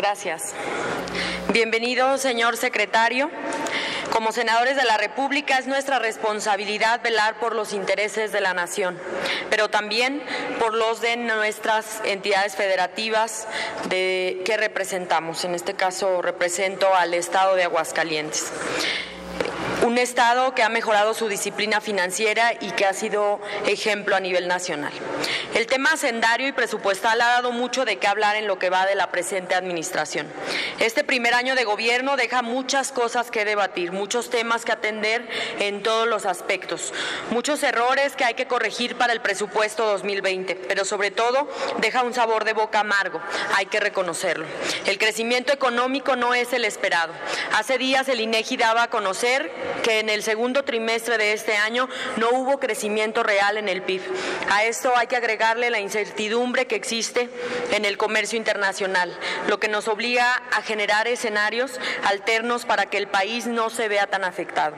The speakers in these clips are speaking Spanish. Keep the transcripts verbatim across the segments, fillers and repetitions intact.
Gracias. Bienvenido, señor secretario. Como senadores de la República es nuestra responsabilidad velar por los intereses de la nación, pero también por los de nuestras entidades federativas de, que representamos. En este caso represento al Estado de Aguascalientes. Un Estado que ha mejorado su disciplina financiera y que ha sido ejemplo a nivel nacional. El tema hacendario y presupuestal ha dado mucho de qué hablar en lo que va de la presente administración. Este primer año de gobierno deja muchas cosas que debatir, muchos temas que atender en todos los aspectos, muchos errores que hay que corregir para el presupuesto dos mil veinte, pero sobre todo deja un sabor de boca amargo, hay que reconocerlo. El crecimiento económico no es el esperado. Hace días el INEGI daba a conocer que en el segundo trimestre de este año no hubo crecimiento real en el P I B. A esto hay que agregarle la incertidumbre que existe en el comercio internacional, lo que nos obliga a generar escenarios alternos para que el país no se vea tan afectado.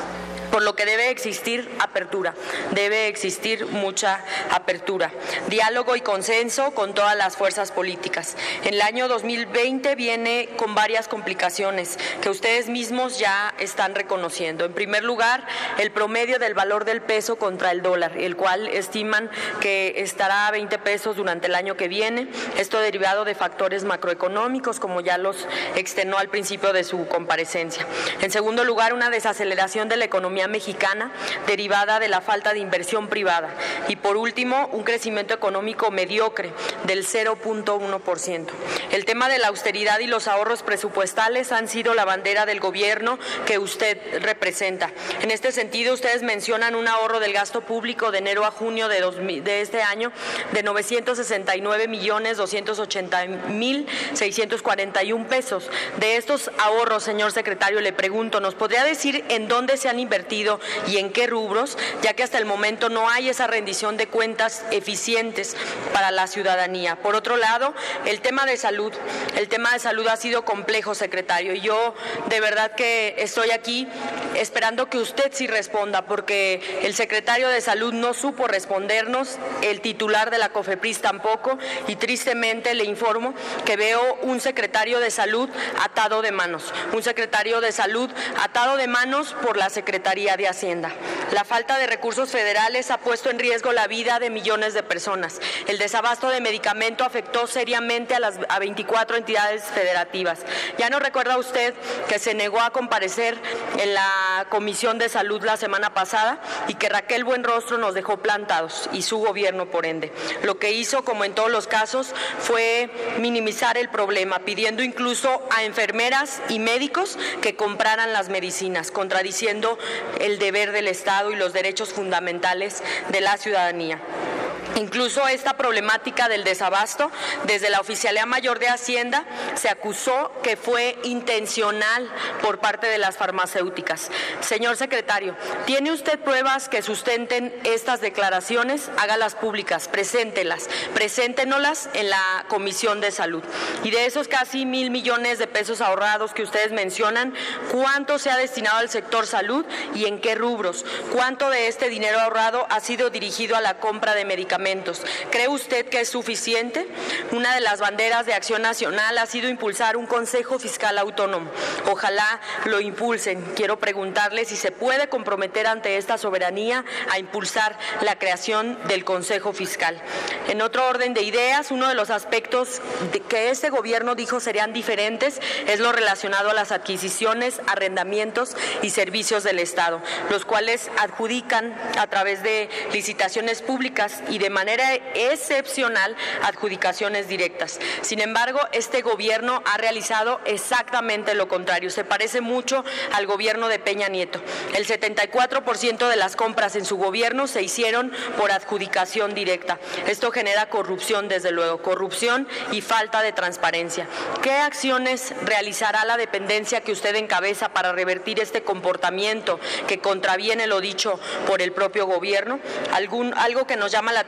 Por lo que debe existir apertura, debe existir mucha apertura, diálogo y consenso con todas las fuerzas políticas. En el año dos mil veinte viene con varias complicaciones que ustedes mismos ya están reconociendo. En primer lugar, el promedio del valor del peso contra el dólar, el cual estiman que estará a veinte pesos durante el año que viene, esto derivado de factores macroeconómicos, como ya los externó al principio de su comparecencia. En segundo lugar, una desaceleración de la economía mexicana derivada de la falta de inversión privada y por último un crecimiento económico mediocre del cero punto uno por ciento. El tema de la austeridad y los ahorros presupuestales han sido la bandera del gobierno que usted representa. En este sentido, ustedes mencionan un ahorro del gasto público de enero a junio de, dos mil, de este año de novecientos sesenta y nueve millones doscientos ochenta mil seiscientos cuarenta y un pesos. De estos ahorros, señor secretario, le pregunto, ¿nos podría decir en dónde se han invertido y en qué rubros, ya que hasta el momento no hay esa rendición de cuentas eficientes para la ciudadanía? Por otro lado, el tema de salud. El tema de salud ha sido complejo, secretario, y yo de verdad que estoy aquí esperando que usted sí responda, porque el secretario de Salud no supo respondernos, el titular de la COFEPRIS tampoco, y tristemente le informo que veo un secretario de Salud atado de manos, un secretario de Salud atado de manos por la Secretaría de Hacienda. La falta de recursos federales ha puesto en riesgo la vida de millones de personas. El desabasto de medicamento afectó seriamente a las a veinticuatro entidades federativas. Ya no recuerda usted que se negó a comparecer en la Comisión de Salud la semana pasada y que Raquel Buenrostro nos dejó plantados y su gobierno por ende. Lo que hizo, como en todos los casos, fue minimizar el problema, pidiendo incluso a enfermeras y médicos que compraran las medicinas, contradiciendo el deber del Estado y los derechos fundamentales de la ciudadanía. Incluso esta problemática del desabasto, desde la Oficialía Mayor de Hacienda se acusó que fue intencional por parte de las farmacéuticas. Señor secretario, ¿tiene usted pruebas que sustenten estas declaraciones? Hágalas públicas, preséntelas, preséntenoslas en la Comisión de Salud. Y de esos casi mil millones de pesos ahorrados que ustedes mencionan, ¿cuánto se ha destinado al sector salud y en qué rubros? ¿Cuánto de este dinero ahorrado ha sido dirigido a la compra de medicamentos? ¿Cree usted que es suficiente? Una de las banderas de Acción Nacional ha sido impulsar un Consejo Fiscal Autónomo. Ojalá lo impulsen. Quiero preguntarle si se puede comprometer ante esta soberanía a impulsar la creación del Consejo Fiscal. En otro orden de ideas, uno de los aspectos de que este gobierno dijo serían diferentes es lo relacionado a las adquisiciones, arrendamientos y servicios del Estado, los cuales adjudican a través de licitaciones públicas y de manera excepcional adjudicaciones directas. Sin embargo, este gobierno ha realizado exactamente lo contrario. Se parece mucho al gobierno de Peña Nieto. El setenta y cuatro por ciento de las compras en su gobierno se hicieron por adjudicación directa. Esto genera corrupción, desde luego, corrupción y falta de transparencia. ¿Qué acciones realizará la dependencia que usted encabeza para revertir este comportamiento que contraviene lo dicho por el propio gobierno? Algún, algo que nos llama la atención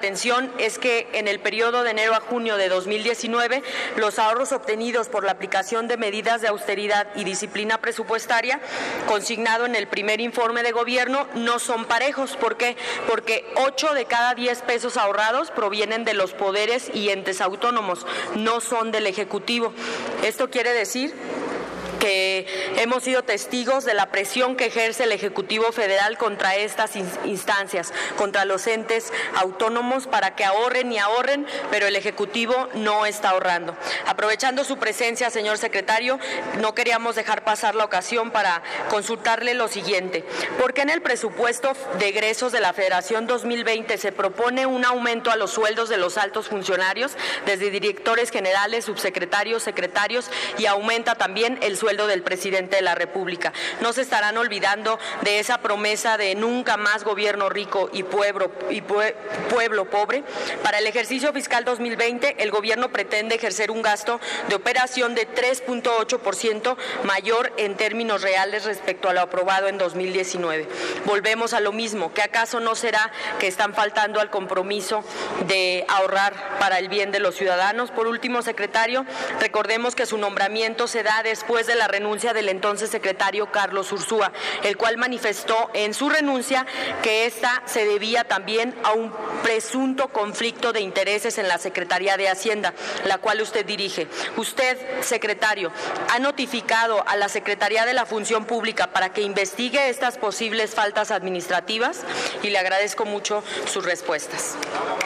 atención es que en el periodo de enero a junio de dos mil diecinueve, los ahorros obtenidos por la aplicación de medidas de austeridad y disciplina presupuestaria, consignado en el primer informe de gobierno, no son parejos. ¿Por qué? Porque ocho de cada diez pesos ahorrados provienen de los poderes y entes autónomos, no son del Ejecutivo. Esto quiere decir que hemos sido testigos de la presión que ejerce el Ejecutivo Federal contra estas instancias, contra los entes autónomos para que ahorren y ahorren, pero el Ejecutivo no está ahorrando. Aprovechando su presencia, señor secretario, no queríamos dejar pasar la ocasión para consultarle lo siguiente. ¿Por qué en el presupuesto de egresos de la Federación dos mil veinte se propone un aumento a los sueldos de los altos funcionarios, desde directores generales, subsecretarios, secretarios, y aumenta también el sueldo del presidente de la República? No se estarán olvidando de esa promesa de nunca más gobierno rico y pueblo, y pue, pueblo pobre. Para el ejercicio fiscal dos mil veinte, el gobierno pretende ejercer un gasto de operación de tres punto ocho por ciento mayor en términos reales respecto a lo aprobado en dos mil diecinueve. Volvemos a lo mismo. ¿Qué acaso no será que están faltando al compromiso de ahorrar para el bien de los ciudadanos? Por último, secretario, recordemos que su nombramiento se da después de la renuncia del entonces secretario Carlos Ursúa, el cual manifestó en su renuncia que esta se debía también a un presunto conflicto de intereses en la Secretaría de Hacienda, la cual usted dirige. Usted, secretario, ha notificado a la Secretaría de la Función Pública para que investigue estas posibles faltas administrativas, y le agradezco mucho sus respuestas.